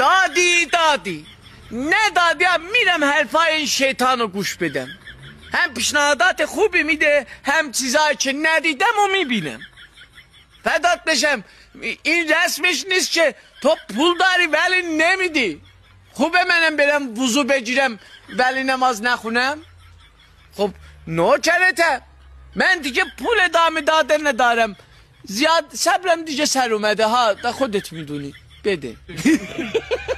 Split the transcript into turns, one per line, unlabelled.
دادی نه دادی میرم حرفای این شیطان رو گوش بدم. هم پیشنهادات خوبی میده هم چیزایی که ندیدم و میبینم. فدات بشم این رسمش نیست که تو پول داری ولی نمیدی. خوبه منم برم وضو بگیرم ولی نماز نخونم؟ خب نوکرته، من دیگه پول ادامه دادن ندارم، زیاد صبرم دیگه سر اومده ها، خودت میدونی، بده.